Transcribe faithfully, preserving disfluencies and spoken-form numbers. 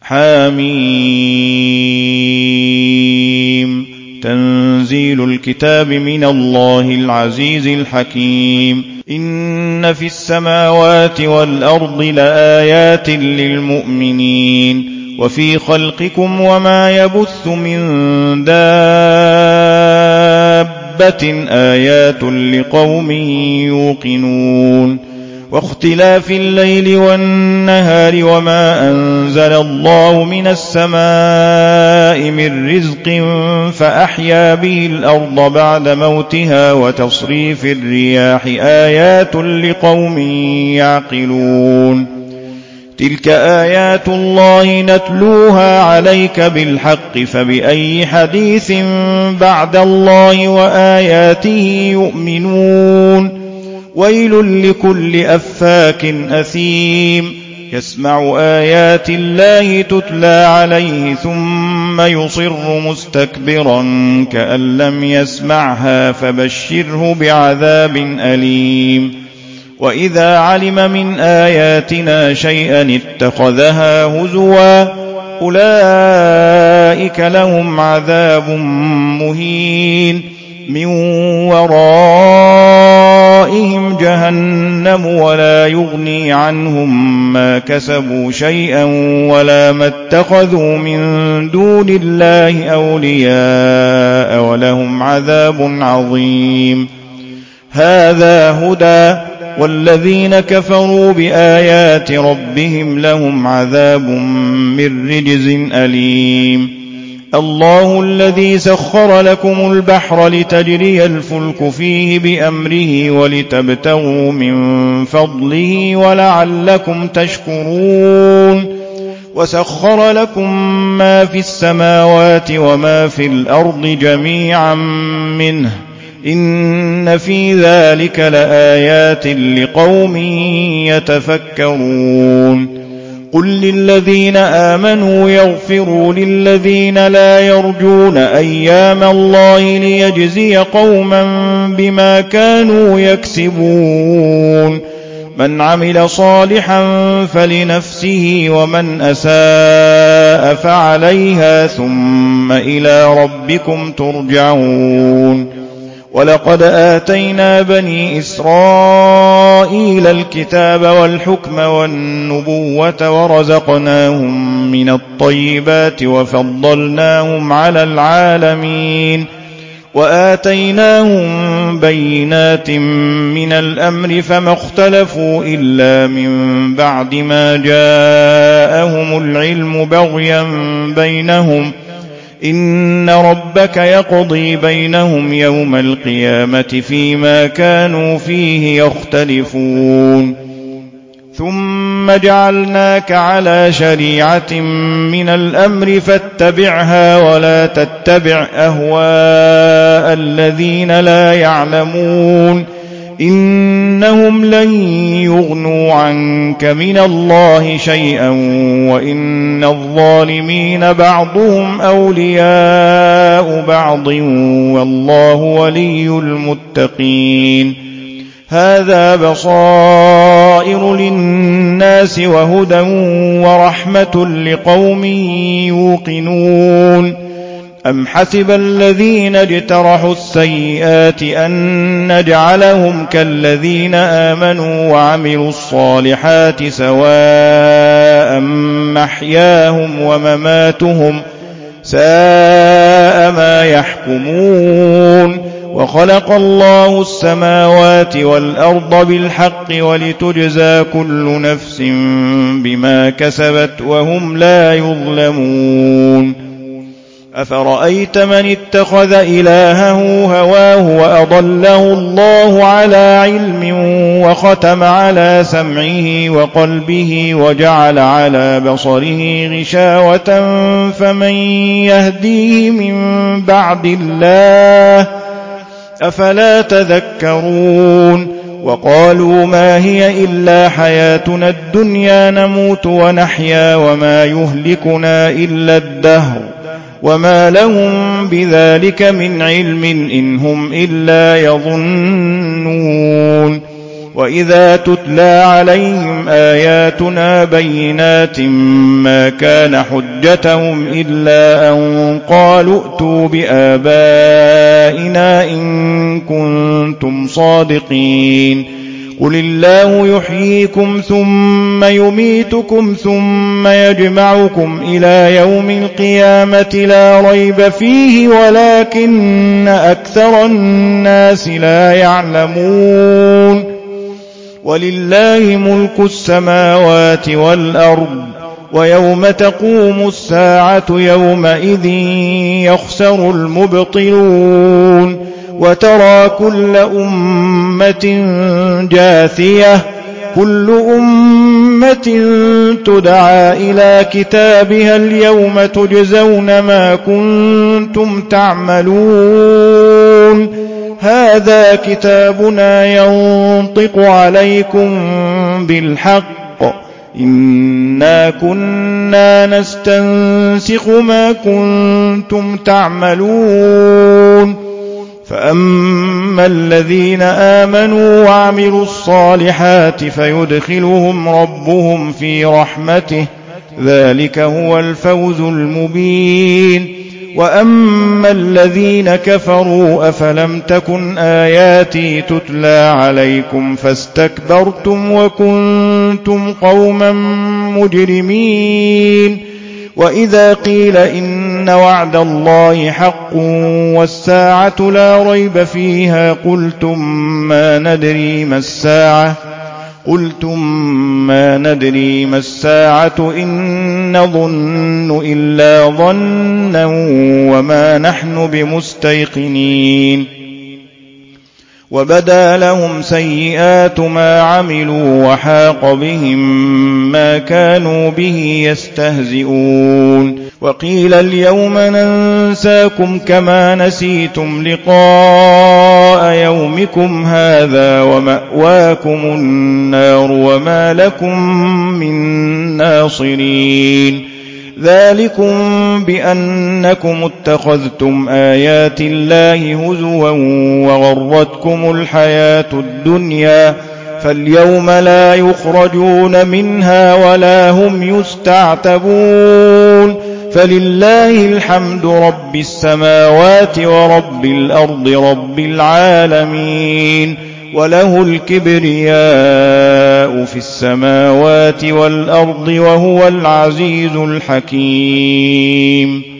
حميم تنزيل الكتاب من الله العزيز الحكيم إن في السماوات والأرض لآيات للمؤمنين وفي خلقكم وما يبث من دابة آيات لقوم يوقنون واختلاف الليل والنهار وما أنزل الله من السماء من رزق فأحيا به الأرض بعد موتها وتصريف الرياح آيات لقوم يعقلون تلك آيات الله نتلوها عليك بالحق فبأي حديث بعد الله وآياته يؤمنون ويل لكل أفاك أثيم يسمع آيات الله تتلى عليه ثم يصر مستكبرا كأن لم يسمعها فبشره بعذاب أليم وإذا علم من آياتنا شيئا اتخذها هزوا أولئك لهم عذاب مهين من ورائهم جهنم ولا يغني عنهم ما كسبوا شيئا ولا ما اتخذوا من دون الله أولياء ولهم عذاب عظيم هذا هدى والذين كفروا بآيات ربهم لهم عذاب من رجز أليم الله الذي سخر لكم البحر لتجري الفلك فيه بأمره ولتبتغوا من فضله ولعلكم تشكرون وسخر لكم ما في السماوات وما في الأرض جميعا منه إن في ذلك لآيات لقوم يتفكرون قل للذين آمنوا يغفروا للذين لا يرجون أيام الله ليجزي قوما بما كانوا يكسبون من عمل صالحا فلنفسه ومن أساء فعليها ثم إلى ربكم ترجعون ولقد آتينا بني إسرائيل الكتاب والحكم والنبوة ورزقناهم من الطيبات وفضلناهم على العالمين وآتيناهم بينات من الأمر فما اختلفوا إلا من بعد ما جاءهم العلم بغيا بينهم إن ربك يقضي بينهم يوم القيامة فيما كانوا فيه يختلفون ثم جعلناك على شريعة من الأمر فاتبعها ولا تتبع أهواء الذين لا يعلمون إنهم لن يغنوا عنك من الله شيئا وإن الظالمين بعضهم أولياء بعض والله ولي المتقين هذا بصائر للناس وهدى ورحمة لقوم يوقنون أم حسب الذين اجترحوا السيئات أن نجعلهم كالذين آمنوا وعملوا الصالحات سواء محياهم ومماتهم ساء ما يحكمون وخلق الله السماوات والأرض بالحق ولتجزى كل نفس بما كسبت وهم لا يظلمون أفرأيت من اتخذ إلهه هواه وأضله الله على علم وختم على سمعه وقلبه وجعل على بصره غشاوة فمن يهديه من بعد الله أفلا تذكرون وقالوا ما هي إلا حياتنا الدنيا نموت ونحيا وما يهلكنا إلا الدهر وما لهم بذلك من علم إن هم إلا يظنون وإذا تتلى عليهم آياتنا بينات ما كان حجتهم إلا أن قالوا ائتوا بآبائنا إن كنتم صادقين قل الله يحييكم ثم يميتكم ثم يجمعكم إلى يوم القيامة لا ريب فيه ولكن أكثر الناس لا يعلمون ولله ملك السماوات والأرض ويوم تقوم الساعة يومئذ يخسر المبطلون وترى كل أمة جاثية كل أمة تدعى إلى كتابها اليوم تجزون ما كنتم تعملون هذا كتابنا ينطق عليكم بالحق إنا كنا نستنسخ ما كنتم تعملون فأما الذين آمنوا وعملوا الصالحات فيدخلهم ربهم في رحمته ذلك هو الفوز المبين وأما الذين كفروا أفلم تكن آياتي تتلى عليكم فاستكبرتم وكنتم قوما مجرمين وإذا قيل إن وعد الله حق والساعة لا ريب فيها قلتم ما ندري ما الساعة قلتم ما ندري ما الساعة إن نظن إلا ظنا وما نحن بمستيقنين وبدا لهم سيئات ما عملوا وحاق بهم ما كانوا به يستهزئون وقيل اليوم ننساكم كما نسيتم لقاء يومكم هذا ومأواكم النار وما لكم من ناصرين ذلكم بأنكم اتخذتم آيات الله هزوا وغرتكم الحياة الدنيا فاليوم لا يخرجون منها ولا هم يستعتبون فلله الحمد رب السماوات ورب الأرض رب العالمين وله الكبرياء في السماوات والأرض وهو العزيز الحكيم